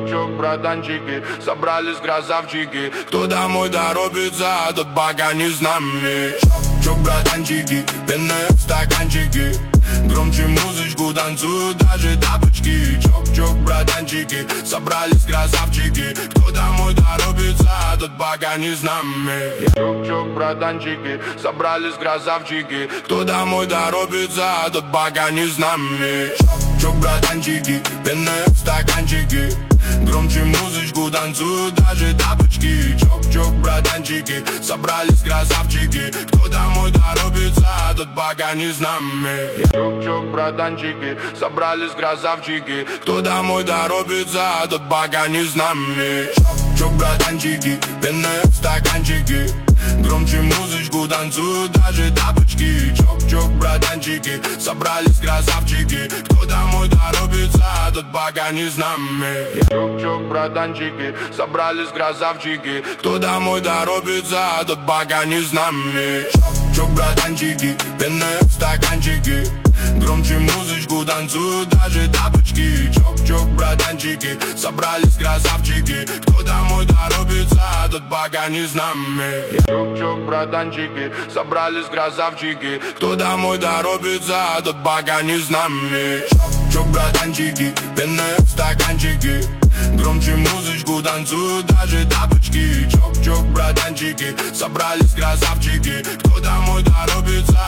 Чук-чук, братанчики, собрались красавчики. Кто домой торопится, тот пока не с нами. Чук, братанчики, пенные стаканчики. Громче музычку танцуют даже тапочки. Чук-чук, братанчики, собрались красавчики. Кто домой торопится, тот пока не с нами. Чук-чук, братанчики, собрались красавчики. Кто домой торопится, тот пока не с нами. Чук, братанчики, пенные стаканчики. Громче музычку танцуют даже тапочки. Чук-чук, братанчики, собрались красавчики. Кто домой торопится, тот пока не с нами. Чук-чук, братанчики, собрались красавчики. Кто домой торопится, тот пока не с нами. Чук, братанчики, пенные стаканчики. Громче музычку танцуют даже тапочки. Чук-чук, братанчики, собрались красавчики. Кто домой торопится, тот пока не с нами. Чук-чук, братанчики, собрались красавчики. Кто домой торопится, тот пока не с нами. Чук, братанчики, пенные стаканчики. Громче музычку танцуют даже тапочки. Чук-чук, братанчики, собрались красавчики. Кто домой торопится, тот пока не с нами. Чук-чук, братанчики, собрались красавчики. Кто домой торопится, тот пока не с нами. Чук, братанчики, пенные стаканчики. Громче музычку танцуют даже тапочки. Чук-чук, братанчики, собрались красавчики. Кто домой торопится,